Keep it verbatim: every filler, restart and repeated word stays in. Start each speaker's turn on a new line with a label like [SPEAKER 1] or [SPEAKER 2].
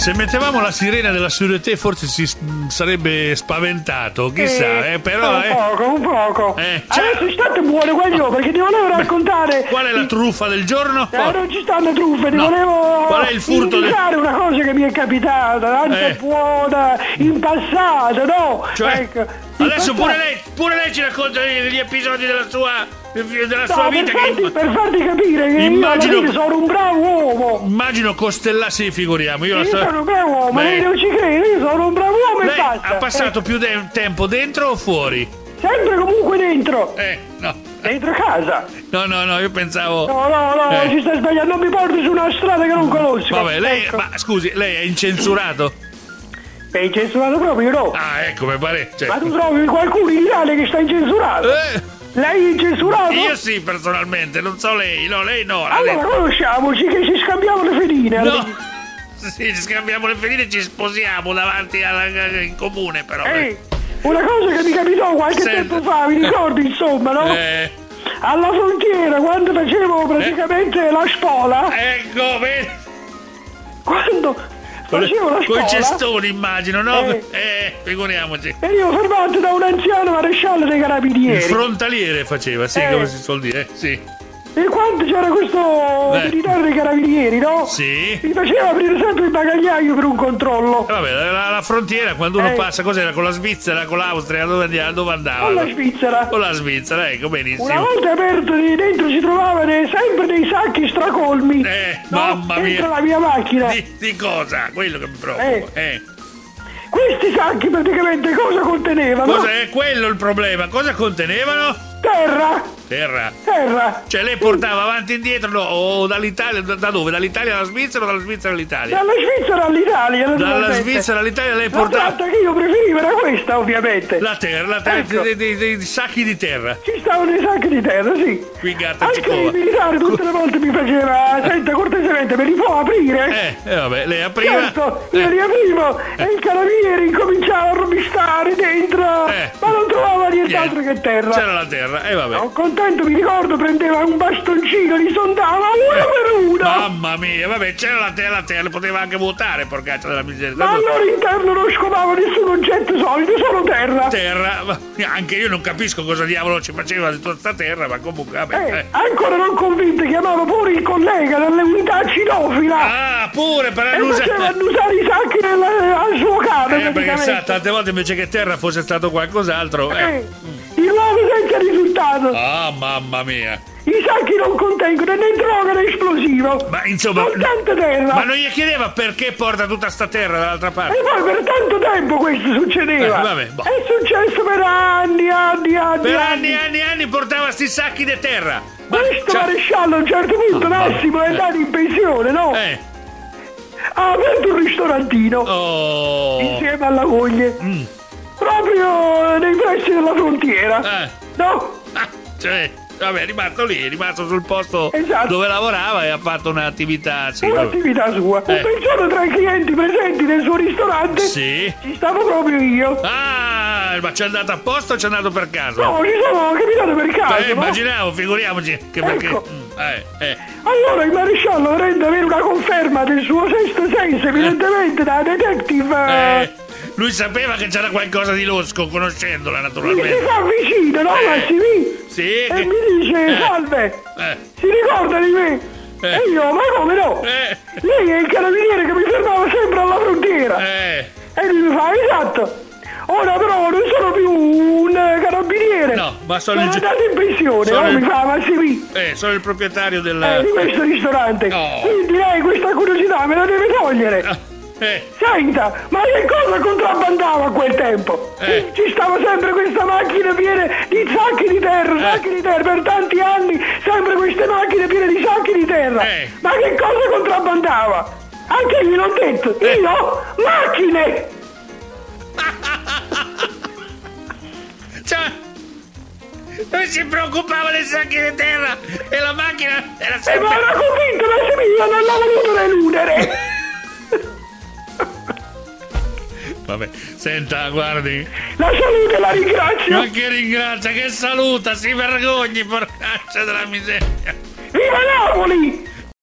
[SPEAKER 1] Se mettevamo la sirena della Sûreté forse si s- sarebbe spaventato, chissà, eh, però...
[SPEAKER 2] Un
[SPEAKER 1] Eh.
[SPEAKER 2] poco, un poco.
[SPEAKER 1] Eh, ciao.
[SPEAKER 2] Adesso state buone qua io, perché ti volevo raccontare...
[SPEAKER 1] Qual è la truffa del giorno?
[SPEAKER 2] Eh, non ci stanno truffe, ti
[SPEAKER 1] No.
[SPEAKER 2] volevo
[SPEAKER 1] Qual è il furto del-
[SPEAKER 2] indicare una cosa che mi è capitata, tanto
[SPEAKER 1] Eh.
[SPEAKER 2] buona, in passato, no?
[SPEAKER 1] Cioè,
[SPEAKER 2] Ecco, in
[SPEAKER 1] adesso
[SPEAKER 2] passato-
[SPEAKER 1] pure lei, pure lei ci racconta gli episodi della sua, della sua
[SPEAKER 2] No,
[SPEAKER 1] vita
[SPEAKER 2] per farti,
[SPEAKER 1] che...
[SPEAKER 2] per farti capire che
[SPEAKER 1] Immagino-
[SPEAKER 2] io alla fine sono un bravo uomo.
[SPEAKER 1] Immagino Costellassi, figuriamo. Io la
[SPEAKER 2] Io
[SPEAKER 1] sto...
[SPEAKER 2] sono un bravo uomo,
[SPEAKER 1] Beh.
[SPEAKER 2] lei non ci crede, io sono un bravo uomo e
[SPEAKER 1] Lei
[SPEAKER 2] basta.
[SPEAKER 1] ha passato più de- tempo dentro o fuori?
[SPEAKER 2] Eh, sempre comunque dentro,
[SPEAKER 1] Eh, no.
[SPEAKER 2] dentro casa.
[SPEAKER 1] No, no, no, io pensavo...
[SPEAKER 2] No, no, no,
[SPEAKER 1] Eh.
[SPEAKER 2] ci stai sbagliando, non mi porti su una strada che non conosco.
[SPEAKER 1] Vabbè, lei...
[SPEAKER 2] Ecco.
[SPEAKER 1] Ma scusi, lei è incensurato?
[SPEAKER 2] Sei incensurato proprio, no?
[SPEAKER 1] Ah, ecco, mi pare... cioè-
[SPEAKER 2] Ma tu trovi qualcuno in Italia che sta incensurato?
[SPEAKER 1] Eh,
[SPEAKER 2] Lei è incensurato?
[SPEAKER 1] io sì, personalmente, non so lei. No, lei no. la
[SPEAKER 2] Allora
[SPEAKER 1] lei-
[SPEAKER 2] conosciamoci che ci scambiamo le fedine.
[SPEAKER 1] No. Sì, ci scambiamo le ferite e ci sposiamo davanti alla... in comune, però.
[SPEAKER 2] Ehi, una cosa che mi capitò qualche
[SPEAKER 1] Senta.
[SPEAKER 2] tempo fa, mi ricordi insomma, no?
[SPEAKER 1] Eh,
[SPEAKER 2] Alla frontiera, quando facevo praticamente la spola,
[SPEAKER 1] ecco, vedi?
[SPEAKER 2] quando facevo la
[SPEAKER 1] Con i
[SPEAKER 2] spola,
[SPEAKER 1] cestoni, immagino, no?
[SPEAKER 2] Eh.
[SPEAKER 1] Eh, figuriamoci.
[SPEAKER 2] venivo fermato da un anziano maresciallo dei
[SPEAKER 1] Il
[SPEAKER 2] carabinieri.
[SPEAKER 1] frontaliere faceva, sì,
[SPEAKER 2] Eh.
[SPEAKER 1] come si suol dire, sì.
[SPEAKER 2] E quando c'era questo
[SPEAKER 1] Eh.
[SPEAKER 2] militare dei carabinieri, no?
[SPEAKER 1] Sì.
[SPEAKER 2] Mi faceva aprire sempre il bagagliaio per un controllo.
[SPEAKER 1] E vabbè, la, la frontiera quando uno
[SPEAKER 2] Eh.
[SPEAKER 1] passa, cos'era? Con la Svizzera, con l'Austria, dove andiamo? Dove andava?
[SPEAKER 2] Con la Svizzera.
[SPEAKER 1] Con la Svizzera, ecco, benissimo.
[SPEAKER 2] Una volta aperto di dentro si trovavano sempre dei sacchi stracolmi.
[SPEAKER 1] Eh,
[SPEAKER 2] no?
[SPEAKER 1] mamma mia.
[SPEAKER 2] Dentro la mia macchina.
[SPEAKER 1] Di, di cosa? Quello che mi preoccupa.
[SPEAKER 2] Eh.
[SPEAKER 1] Eh.
[SPEAKER 2] Questi sacchi praticamente cosa contenevano?
[SPEAKER 1] Cos'è quello il problema? Cosa contenevano?
[SPEAKER 2] Terra.
[SPEAKER 1] Terra.
[SPEAKER 2] Terra.
[SPEAKER 1] Cioè lei portava avanti e indietro, no, o dall'Italia, da, da dove? Dall'Italia alla Svizzera o dalla Svizzera all'Italia?
[SPEAKER 2] Dalla Svizzera all'Italia.
[SPEAKER 1] Dalla
[SPEAKER 2] naturalmente.
[SPEAKER 1] Svizzera all'Italia lei
[SPEAKER 2] La
[SPEAKER 1] portava...
[SPEAKER 2] tratta che io preferivo era questa, ovviamente.
[SPEAKER 1] La terra, la terra,
[SPEAKER 2] Ecco.
[SPEAKER 1] dei, dei- dei sacchi di terra.
[SPEAKER 2] Ci stavano i sacchi di terra, sì.
[SPEAKER 1] Qui gatta
[SPEAKER 2] Anche
[SPEAKER 1] Cicova.
[SPEAKER 2] il militare tutte le volte mi faceva, senta cortesemente, me li può aprire?
[SPEAKER 1] Eh, eh, vabbè, lei apriva.
[SPEAKER 2] Certo, io
[SPEAKER 1] Eh,
[SPEAKER 2] li aprivo e il carabiniere incominciava a robistare dentro,
[SPEAKER 1] Eh.
[SPEAKER 2] ma non trovava nient'altro
[SPEAKER 1] niente.
[SPEAKER 2] che terra.
[SPEAKER 1] C'era la terra, e eh, vabbè.
[SPEAKER 2] Non contento, mi ricordo, prendeva un bastoncino, li sondava uno per uno.
[SPEAKER 1] Mamma mia, vabbè, c'era la terra, la terra, poteva anche vuotare, porcaccia della miseria.
[SPEAKER 2] Ma al
[SPEAKER 1] Tanto-
[SPEAKER 2] loro interno non scovava nessun oggetto solido, solo terra.
[SPEAKER 1] Terra, ma anche io non capisco cosa diavolo ci faceva di tutta sta terra, ma comunque, vabbè.
[SPEAKER 2] Eh,
[SPEAKER 1] eh.
[SPEAKER 2] ancora non convinto, chiamava pure il collega delle unità cinofila
[SPEAKER 1] Ah, pure per
[SPEAKER 2] e
[SPEAKER 1] annusare.
[SPEAKER 2] faceva annusare i sacchi nel- al suo cane,
[SPEAKER 1] Eh, perché
[SPEAKER 2] praticamente.
[SPEAKER 1] sa, tante volte invece che terra fosse stato qualcos'altro. Eh.
[SPEAKER 2] Eh, di nuovo senza risultato.
[SPEAKER 1] Ah, mamma mia.
[SPEAKER 2] I sacchi non contengono né droga né esplosivo.
[SPEAKER 1] Ma insomma,
[SPEAKER 2] Soltanto terra.
[SPEAKER 1] ma non gli chiedeva perché porta tutta sta terra dall'altra parte?
[SPEAKER 2] E poi per tanto tempo questo succedeva.
[SPEAKER 1] Eh, vabbè, boh.
[SPEAKER 2] È successo per anni, anni, anni.
[SPEAKER 1] Per anni e anni e anni portava sti sacchi di terra. Ma
[SPEAKER 2] Questo
[SPEAKER 1] cioè-
[SPEAKER 2] maresciallo a un certo punto, Massimo, è andato in pensione, no?
[SPEAKER 1] Eh.
[SPEAKER 2] Ha aperto un ristorantino
[SPEAKER 1] Oh.
[SPEAKER 2] insieme alla moglie. Proprio nei pressi della frontiera.
[SPEAKER 1] Eh.
[SPEAKER 2] No?
[SPEAKER 1] Ah, cioè, vabbè, è rimasto lì, è rimasto sul posto
[SPEAKER 2] Esatto.
[SPEAKER 1] dove lavorava e ha fatto un'attività. Sì, vabbè.
[SPEAKER 2] Un'attività sua.
[SPEAKER 1] Eh.
[SPEAKER 2] Un pensione tra i clienti presenti nel suo ristorante.
[SPEAKER 1] Sì.
[SPEAKER 2] Ci stavo proprio io.
[SPEAKER 1] Ah, ma c'è andato apposta o c'è andato per caso?
[SPEAKER 2] No, ci sono capitato per caso.
[SPEAKER 1] Eh,
[SPEAKER 2] no?
[SPEAKER 1] immaginavo, figuriamoci che perché.
[SPEAKER 2] Ecco.
[SPEAKER 1] Mm, eh, eh.
[SPEAKER 2] Allora il maresciallo vorrebbe avere una conferma del suo sesto senso, evidentemente da detective.
[SPEAKER 1] Eh,
[SPEAKER 2] Eh.
[SPEAKER 1] lui sapeva che c'era qualcosa di losco, conoscendola
[SPEAKER 2] Mi si
[SPEAKER 1] naturalmente.
[SPEAKER 2] fa vicino, no
[SPEAKER 1] Eh.
[SPEAKER 2] Massimi?
[SPEAKER 1] Sì,
[SPEAKER 2] E
[SPEAKER 1] che-
[SPEAKER 2] mi dice,
[SPEAKER 1] Eh.
[SPEAKER 2] salve,
[SPEAKER 1] Eh,
[SPEAKER 2] si ricorda di me?
[SPEAKER 1] Eh.
[SPEAKER 2] E io, ma come no?
[SPEAKER 1] eh,
[SPEAKER 2] Lei è il carabiniere che mi fermava sempre alla frontiera.
[SPEAKER 1] eh.
[SPEAKER 2] E lui mi fa, esatto. Ora però non sono più un eh, carabiniere.
[SPEAKER 1] No, ma sono
[SPEAKER 2] Sono
[SPEAKER 1] il gi-
[SPEAKER 2] andato in pensione,
[SPEAKER 1] sono
[SPEAKER 2] no?
[SPEAKER 1] il-
[SPEAKER 2] Mi fa, Massimi.
[SPEAKER 1] Eh, sono il proprietario del.
[SPEAKER 2] Eh, di questo ristorante.
[SPEAKER 1] No.
[SPEAKER 2] Quindi lei questa curiosità me la deve togliere.
[SPEAKER 1] Eh,
[SPEAKER 2] Senta, ma che cosa contrabbandava a quel tempo?
[SPEAKER 1] Eh.
[SPEAKER 2] Ci stava sempre questa macchina piena di sacchi di terra, sacchi di terra, per tanti anni, sempre queste macchine piene di sacchi di terra.
[SPEAKER 1] Eh.
[SPEAKER 2] Ma che cosa contrabbandava? Anche io l'ho detto,
[SPEAKER 1] Eh.
[SPEAKER 2] io? Macchine!
[SPEAKER 1] cioè, lui si preoccupava dei sacchi di terra e la macchina era
[SPEAKER 2] E
[SPEAKER 1] sempre.
[SPEAKER 2] ma era convinto, Massimiliano, non l'ha voluto deludere.
[SPEAKER 1] Vabbè, senta, guardi.
[SPEAKER 2] La salute, la ringrazio.
[SPEAKER 1] Ma che ringrazia, che saluta, si vergogni, porcaccia della miseria.
[SPEAKER 2] Viva Napoli!